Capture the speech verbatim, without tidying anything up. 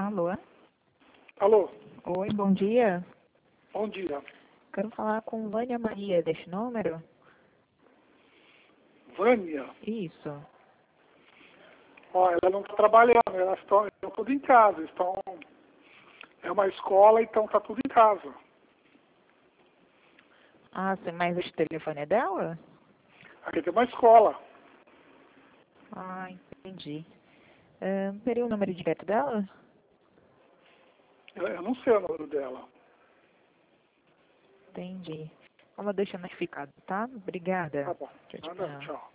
Alô? Alô, Oi, bom dia. bom dia. Quero falar com Vânia Maria deste número. Vânia? Isso. Ó, ela não está trabalhando, elas estão, estão tudo em casa. Estão, é uma escola, então está tudo em casa. Ah, sim, mas esse telefone é dela? Aqui tem uma escola. Ah, entendi. Uh, teria o número direto dela? Eu, eu não sei o número dela. Entendi. Ela deixa notificado, tá? Obrigada. Tá bom. Tchau, Nada, tchau. tchau.